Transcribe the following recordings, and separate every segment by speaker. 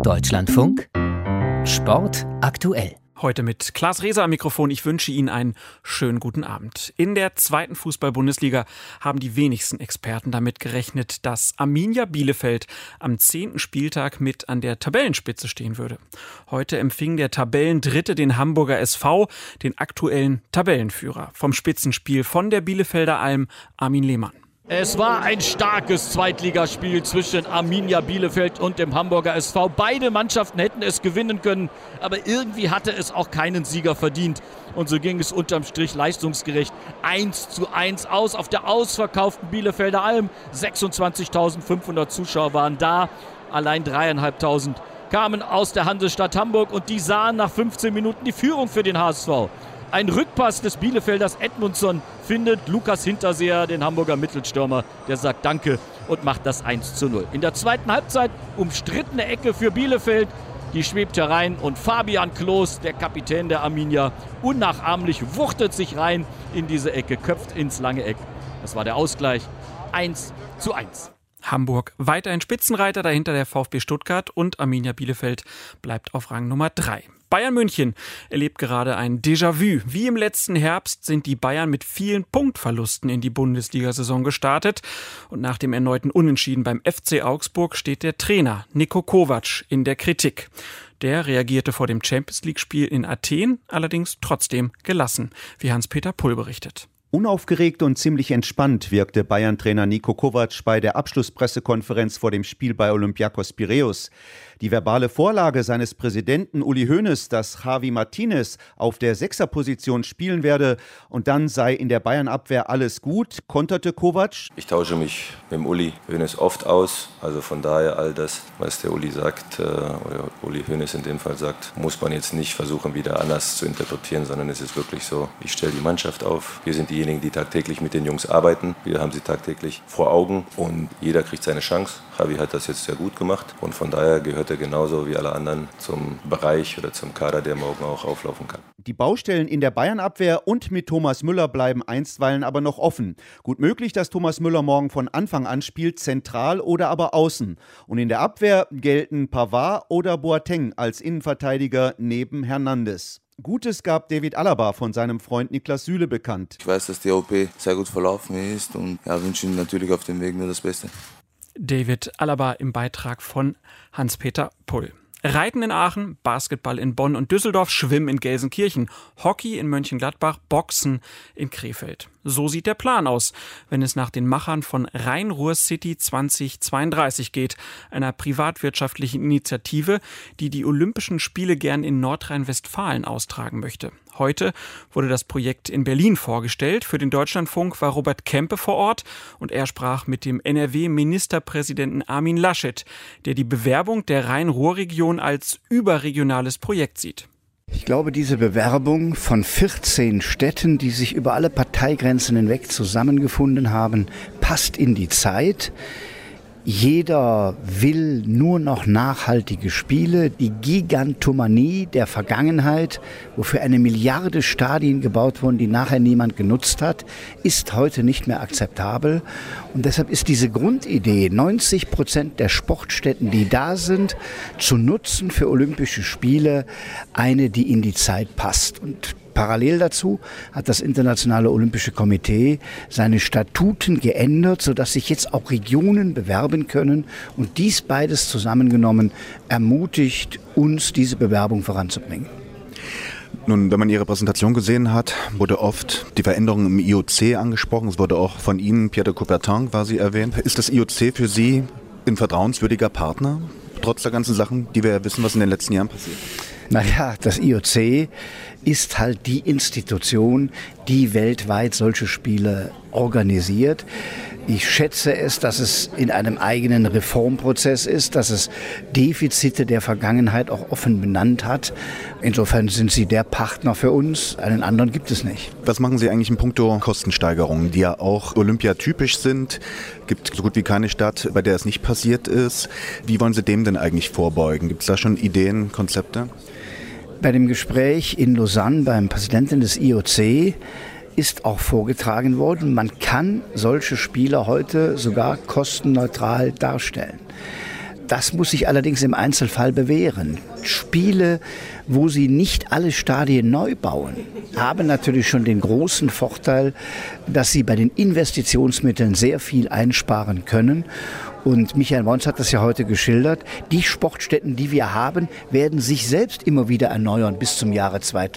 Speaker 1: Deutschlandfunk Sport aktuell.
Speaker 2: Heute mit Klaas Reser am Mikrofon. Ich wünsche Ihnen einen schönen guten Abend. In der zweiten Fußball-Bundesliga haben die wenigsten Experten damit gerechnet, dass Arminia Bielefeld am 10. Spieltag mit an der Tabellenspitze stehen würde. Heute empfing der Tabellendritte den Hamburger SV, den aktuellen Tabellenführer. Vom Spitzenspiel von der Bielefelder Alm, Armin Lehmann.
Speaker 3: Es war ein starkes Zweitligaspiel zwischen Arminia Bielefeld und dem Hamburger SV. Beide Mannschaften hätten es gewinnen können, aber irgendwie hatte es auch keinen Sieger verdient. Und so ging es unterm Strich leistungsgerecht 1:1 aus auf der ausverkauften Bielefelder Alm. 26.500 Zuschauer waren da, allein 3.500 kamen aus der Hansestadt Hamburg und die sahen nach 15 Minuten die Führung für den HSV. Ein Rückpass des Bielefelders Edmundsson findet Lukas Hinterseher, den Hamburger Mittelstürmer. Der sagt Danke und macht das 1:0. In der zweiten Halbzeit umstrittene Ecke für Bielefeld. Die schwebt herein und Fabian Klos, der Kapitän der Arminia, unnachahmlich wuchtet sich rein in diese Ecke, köpft ins lange Eck. Das war der Ausgleich. 1:1.
Speaker 2: Hamburg weiterhin Spitzenreiter, dahinter der VfB Stuttgart und Arminia Bielefeld bleibt auf Rang Nummer 3. Bayern München erlebt gerade ein Déjà-vu. Wie im letzten Herbst sind die Bayern mit vielen Punktverlusten in die Bundesliga-Saison gestartet. Und nach dem erneuten Unentschieden beim FC Augsburg steht der Trainer Niko Kovac in der Kritik. Der reagierte vor dem Champions-League-Spiel in Athen, allerdings trotzdem gelassen, wie Hans-Peter Pull berichtet.
Speaker 4: Unaufgeregt und ziemlich entspannt wirkte Bayern-Trainer Niko Kovac bei der Abschlusspressekonferenz vor dem Spiel bei Olympiakos Piräus. Die verbale Vorlage seines Präsidenten Uli Hoeneß, dass Javi Martinez auf der Sechserposition spielen werde und dann sei in der Bayern-Abwehr alles gut, konterte Kovac.
Speaker 5: Ich tausche mich mit dem Uli Hoeneß oft aus, also von daher all das, was der Uli sagt, oder Uli Hoeneß in dem Fall sagt, muss man jetzt nicht versuchen, wieder anders zu interpretieren, sondern es ist wirklich so, ich stelle die Mannschaft auf, wir sind diejenigen, die tagtäglich mit den Jungs arbeiten, wir haben sie tagtäglich vor Augen und jeder kriegt seine Chance. Javi hat das jetzt sehr gut gemacht und von daher gehört er genauso wie alle anderen zum Bereich oder zum Kader, der morgen auch auflaufen kann.
Speaker 4: Die Baustellen in der Bayern-Abwehr und mit Thomas Müller bleiben einstweilen aber noch offen. Gut möglich, dass Thomas Müller morgen von Anfang an spielt, zentral oder aber außen. Und in der Abwehr gelten Pavard oder Boateng als Innenverteidiger neben Hernandez. Gutes gab David Alaba von seinem Freund Niklas Süle bekannt.
Speaker 6: Ich weiß, dass die OP sehr gut verlaufen ist und wünsche ihm natürlich auf dem Weg nur das Beste.
Speaker 2: David Alaba im Beitrag von Hans-Peter Pull. Reiten in Aachen, Basketball in Bonn und Düsseldorf, Schwimmen in Gelsenkirchen, Hockey in Mönchengladbach, Boxen in Krefeld. So sieht der Plan aus, wenn es nach den Machern von Rhein-Ruhr-City 2032 geht, einer privatwirtschaftlichen Initiative, die die Olympischen Spiele gern in Nordrhein-Westfalen austragen möchte. Heute wurde das Projekt in Berlin vorgestellt. Für den Deutschlandfunk war Robert Kempe vor Ort und er sprach mit dem NRW-Ministerpräsidenten Armin Laschet, der die Bewerbung der Rhein-Ruhr-Region als überregionales Projekt sieht.
Speaker 7: Ich glaube, diese Bewerbung von 14 Städten, die sich über alle Parteigrenzen hinweg zusammengefunden haben, passt in die Zeit. Jeder will nur noch nachhaltige Spiele. Die Gigantomanie der Vergangenheit, wofür 1 Milliarde Stadien gebaut wurden, die nachher niemand genutzt hat, ist heute nicht mehr akzeptabel. Und deshalb ist diese Grundidee, 90% der Sportstätten, die da sind, zu nutzen für Olympische Spiele, eine, die in die Zeit passt. Und parallel dazu hat das Internationale Olympische Komitee seine Statuten geändert, sodass sich jetzt auch Regionen bewerben können. Und dies beides zusammengenommen ermutigt uns, diese Bewerbung voranzubringen.
Speaker 8: Nun, wenn man Ihre Präsentation gesehen hat, wurde oft die Veränderung im IOC angesprochen. Es wurde auch von Ihnen, Pierre de Coubertin, quasi erwähnt. Ist das IOC für Sie ein vertrauenswürdiger Partner, trotz der ganzen Sachen, die wir ja wissen, was in den letzten Jahren passiert?
Speaker 7: Naja, das IOC ist halt die Institution, die weltweit solche Spiele organisiert. Ich schätze es, dass es in einem eigenen Reformprozess ist, dass es Defizite der Vergangenheit auch offen benannt hat. Insofern sind sie der Partner für uns, einen anderen gibt es nicht.
Speaker 8: Was machen Sie eigentlich in puncto Kostensteigerungen, die ja auch olympiatypisch sind? Gibt so gut wie keine Stadt, bei der es nicht passiert ist. Wie wollen Sie dem denn eigentlich vorbeugen? Gibt es da schon Ideen, Konzepte?
Speaker 7: Bei dem Gespräch in Lausanne beim Präsidenten des IOC ist auch vorgetragen worden, man kann solche Spiele heute sogar kostenneutral darstellen. Das muss sich allerdings im Einzelfall bewähren. Spiele, wo sie nicht alle Stadien neu bauen, haben natürlich schon den großen Vorteil, dass sie bei den Investitionsmitteln sehr viel einsparen können. Und Michael Mons hat das ja heute geschildert. Die Sportstätten, die wir haben, werden sich selbst immer wieder erneuern bis zum Jahre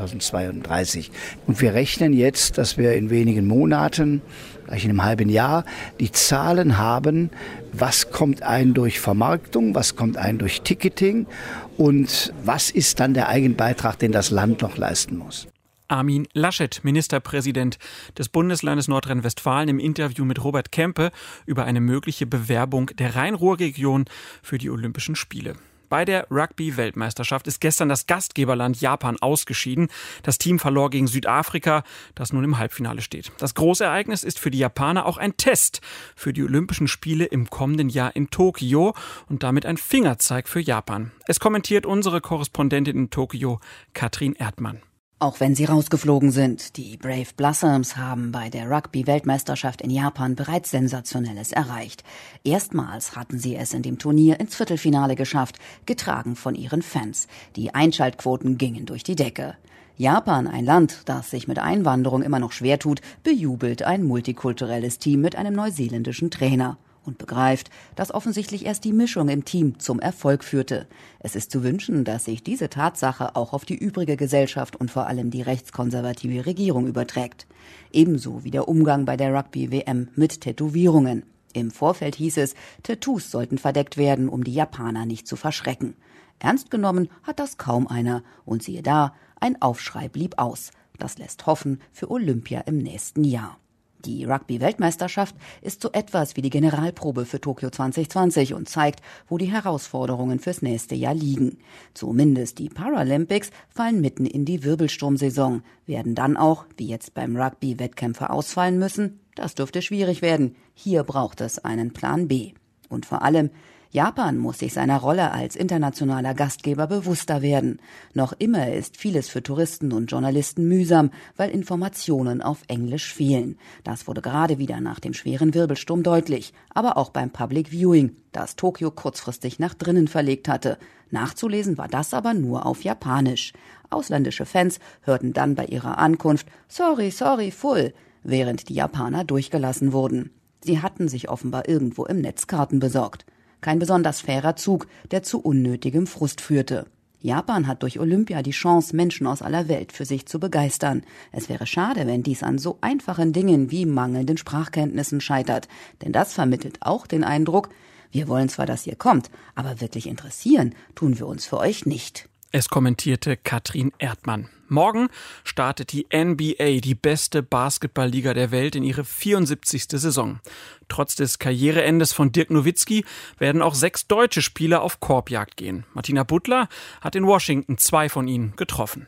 Speaker 7: 2032. Und wir rechnen jetzt, dass wir in wenigen Monaten, vielleicht in einem halben Jahr, die Zahlen haben, was kommt ein durch Vermarktung, was kommt ein durch Ticketing und was ist dann der Eigenbeitrag, den das Land noch leisten muss.
Speaker 2: Armin Laschet, Ministerpräsident des Bundeslandes Nordrhein-Westfalen, im Interview mit Robert Kempe über eine mögliche Bewerbung der Rhein-Ruhr-Region für die Olympischen Spiele. Bei der Rugby-Weltmeisterschaft ist gestern das Gastgeberland Japan ausgeschieden. Das Team verlor gegen Südafrika, das nun im Halbfinale steht. Das Großereignis ist für die Japaner auch ein Test für die Olympischen Spiele im kommenden Jahr in Tokio und damit ein Fingerzeig für Japan. Es kommentiert unsere Korrespondentin in Tokio, Katrin Erdmann.
Speaker 9: Auch wenn sie rausgeflogen sind, die Brave Blossoms haben bei der Rugby-Weltmeisterschaft in Japan bereits Sensationelles erreicht. Erstmals hatten sie es in dem Turnier ins Viertelfinale geschafft, getragen von ihren Fans. Die Einschaltquoten gingen durch die Decke. Japan, ein Land, das sich mit Einwanderung immer noch schwer tut, bejubelt ein multikulturelles Team mit einem neuseeländischen Trainer. Und begreift, dass offensichtlich erst die Mischung im Team zum Erfolg führte. Es ist zu wünschen, dass sich diese Tatsache auch auf die übrige Gesellschaft und vor allem die rechtskonservative Regierung überträgt. Ebenso wie der Umgang bei der Rugby-WM mit Tätowierungen. Im Vorfeld hieß es, Tattoos sollten verdeckt werden, um die Japaner nicht zu verschrecken. Ernst genommen hat das kaum einer. Und siehe da, ein Aufschrei blieb aus. Das lässt hoffen für Olympia im nächsten Jahr. Die Rugby-Weltmeisterschaft ist so etwas wie die Generalprobe für Tokio 2020 und zeigt, wo die Herausforderungen fürs nächste Jahr liegen. Zumindest die Paralympics fallen mitten in die Wirbelsturmsaison. Werden dann auch, wie jetzt beim Rugby, Wettkämpfe ausfallen müssen? Das dürfte schwierig werden. Hier braucht es einen Plan B. Und vor allem, Japan muss sich seiner Rolle als internationaler Gastgeber bewusster werden. Noch immer ist vieles für Touristen und Journalisten mühsam, weil Informationen auf Englisch fehlen. Das wurde gerade wieder nach dem schweren Wirbelsturm deutlich, aber auch beim Public Viewing, das Tokio kurzfristig nach drinnen verlegt hatte. Nachzulesen war das aber nur auf Japanisch. Ausländische Fans hörten dann bei ihrer Ankunft "Sorry, full", während die Japaner durchgelassen wurden. Sie hatten sich offenbar irgendwo im Netz Karten besorgt. Kein besonders fairer Zug, der zu unnötigem Frust führte. Japan hat durch Olympia die Chance, Menschen aus aller Welt für sich zu begeistern. Es wäre schade, wenn dies an so einfachen Dingen wie mangelnden Sprachkenntnissen scheitert. Denn das vermittelt auch den Eindruck, wir wollen zwar, dass ihr kommt, aber wirklich interessieren tun wir uns für euch nicht.
Speaker 2: Es kommentierte Katrin Erdmann. Morgen startet die NBA, die beste Basketballliga der Welt, in ihre 74. Saison. Trotz des Karriereendes von Dirk Nowitzki werden auch 6 deutsche Spieler auf Korbjagd gehen. Martina Butler hat in Washington 2 von ihnen getroffen.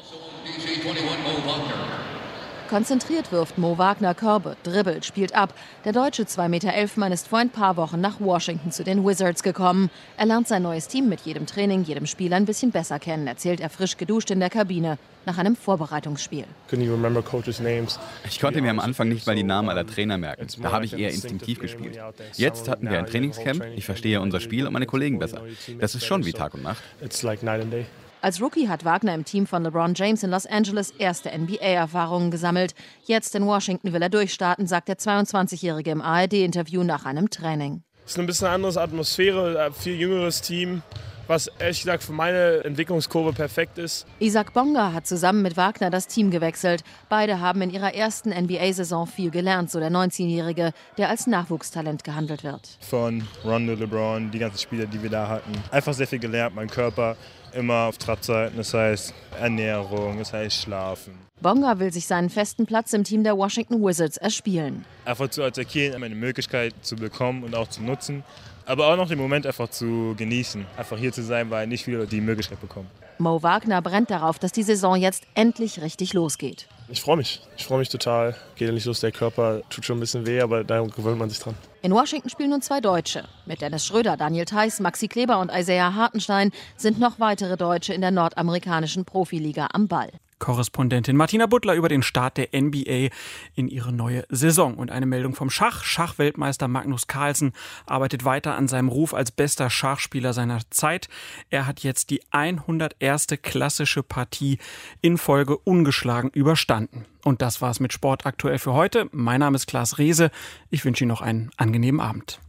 Speaker 10: Konzentriert wirft Mo Wagner Körbe, dribbelt, spielt ab. Der deutsche 2,11 Meter Mann ist vor ein paar Wochen nach Washington zu den Wizards gekommen. Er lernt sein neues Team mit jedem Training, jedem Spiel ein bisschen besser kennen, erzählt er frisch geduscht in der Kabine nach einem Vorbereitungsspiel.
Speaker 11: Ich konnte mir am Anfang nicht mal die Namen aller Trainer merken. Da habe ich eher instinktiv gespielt. Jetzt hatten wir ein Trainingscamp, ich verstehe unser Spiel und meine Kollegen besser. Das ist schon wie Tag und Nacht.
Speaker 10: Als Rookie hat Wagner im Team von LeBron James in Los Angeles erste NBA-Erfahrungen gesammelt. Jetzt in Washington will er durchstarten, sagt der 22-Jährige im ARD-Interview nach einem Training.
Speaker 12: Es ist ein bisschen eine andere Atmosphäre, viel jüngeres Team, was ehrlich gesagt für meine Entwicklungskurve perfekt ist.
Speaker 10: Isaac Bonga hat zusammen mit Wagner das Team gewechselt. Beide haben in ihrer ersten NBA-Saison viel gelernt, so der 19-Jährige, der als Nachwuchstalent gehandelt wird.
Speaker 12: Von Rondo, LeBron, die ganzen Spieler, die wir da hatten. Einfach sehr viel gelernt, mein Körper immer auf Trab zu halten, das heißt Ernährung, das heißt Schlafen.
Speaker 10: Bonga will sich seinen festen Platz im Team der Washington Wizards erspielen.
Speaker 12: Einfach zu attackieren, eine Möglichkeit zu bekommen und auch zu nutzen. Aber auch noch den Moment einfach zu genießen. Einfach hier zu sein, weil nicht viele die Möglichkeit bekommen.
Speaker 10: Mo Wagner brennt darauf, dass die Saison jetzt endlich richtig losgeht.
Speaker 12: Ich freue mich. Total. Geht ja nicht los, der Körper tut schon ein bisschen weh, aber da gewöhnt man sich dran.
Speaker 10: In Washington spielen nun 2 Deutsche. Mit Dennis Schröder, Daniel Theiss, Maxi Kleber und Isaiah Hartenstein sind noch weitere Deutsche in der nordamerikanischen Profiliga am Ball.
Speaker 2: Korrespondentin Martina Butler über den Start der NBA in ihre neue Saison. Und eine Meldung vom Schach. Schachweltmeister Magnus Carlsen arbeitet weiter an seinem Ruf als bester Schachspieler seiner Zeit. Er hat jetzt die 101. klassische Partie in Folge ungeschlagen überstanden. Und das war's mit Sport aktuell für heute. Mein Name ist Klaas Reese. Ich wünsche Ihnen noch einen angenehmen Abend.